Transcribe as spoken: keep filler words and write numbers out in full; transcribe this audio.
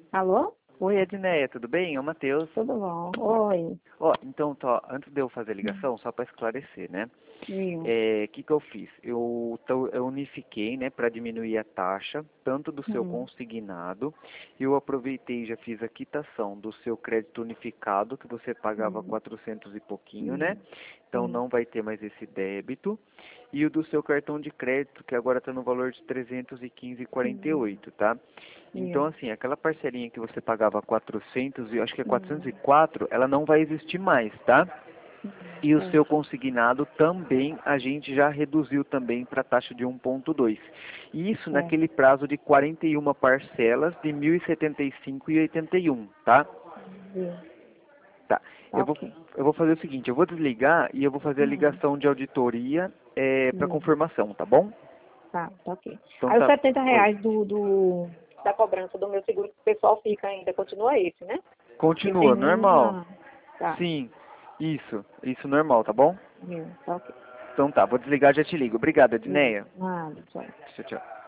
Alô? Oi, Edneia, tudo bem? É o Matheus. Tudo bom? Oi. Ó, então, tá, antes de eu fazer a ligação, só para esclarecer, né? Viu? É, o que que eu fiz? Eu, tô- eu unifiquei, né, para diminuir a taxa, tanto do seu Hum. consignado, eu aproveitei e já fiz a quitação do seu crédito unificado, que você pagava Hum. quatrocentos e pouquinho, né? Hum. Então Hum. não vai ter mais esse débito. E o do seu cartão de crédito, que agora está no valor de trezentos e quinze e quarenta e Hum. oito, tá? Então, Viu? assim, aquela parcelinha que você pagava quatrocentos, e acho que é quatrocentos e Hum. quatro, ela não vai existir mais, tá? Hum. E o seu Certo. consignado também, a gente já reduziu também para a taxa de um ponto dois. E isso Certo. naquele prazo de quarenta e uma parcelas de mil e setenta e cinco e oitenta e um, tá? Viu? Tá. Tá Eu vou, ok. eu vou fazer o seguinte, eu vou desligar e eu vou fazer a Hum. ligação de auditoria é, para Viu? confirmação, tá bom? Tá, tá ok. Então Aí os tá. setenta Oi. reais do, do, da cobrança do meu seguro que o pessoal fica ainda, continua esse, né? Porque Continua, normal. termina... Tá. Sim, isso, isso normal, tá bom? Viu? Tá ok. Então tá, vou desligar e já te ligo. Obrigado, Viu? Edneia. Nada, tchau. Tchau, tchau.